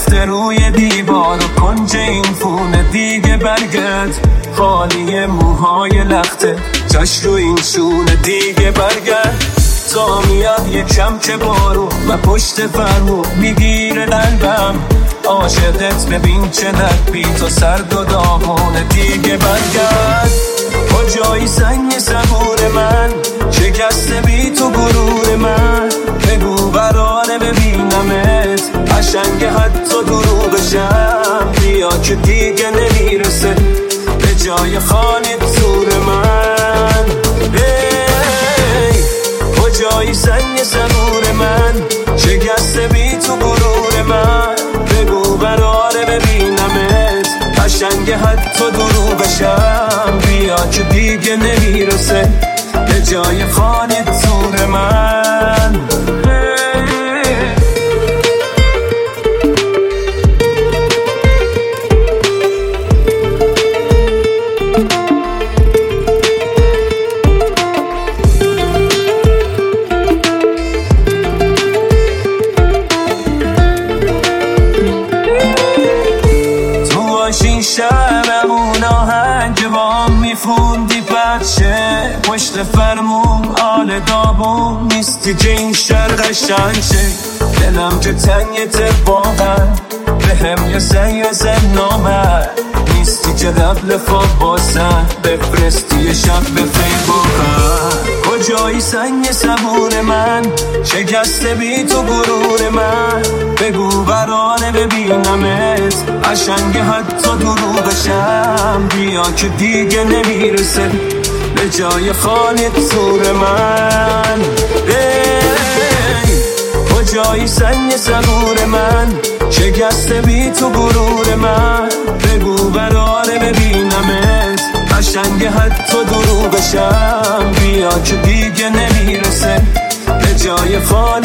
رفته روی دیوار و کنج این خونه دیگه برگرد، خالی موهای لخته جاش رو این شونه دیگه برگرد. تا میاد یکم که بارو و پشت فرمون میگیره قلبم، عاشقت ببین چقدر بی تو سرد و داغونه دیگه برگرد. کجایی سنگ صبور من، شکسته بی تو غرور من، بگو برانه ببینمت قشنگ حتی دروغشم، بیا که دیگه نمیرسه به جای خانه زور من. کجایی سنگ صبور من، شکسته بی تو غرور من، بگو برانه ببینمت قشنگ حتی دروغشم، بیا که دیگه نمیرسه به جای خانه زور من. شبمون آهنگ وام میفوندی بچه پشت فرمون آل دابون، نیستی که این شهر قشنگ شه، دلم که تنگت واقعا بهم یه زن نامد، نیستی که قبل خواب باسن بفرستی یه شب به فیسبوکم. کجایی سنگ صبور من، شکسته بی تو غرور من، بگو برانه ببینمت قشنگ حتی دروغشم، بیا که دیگه نمیرسه به جای خانه زور من. کجایی سنگ صبور من، شکسته بی تو غرور من، بگو برانه ببینمت قشنگ حتی دروغشم، بیا که دیگه نمیرسه به جای خانه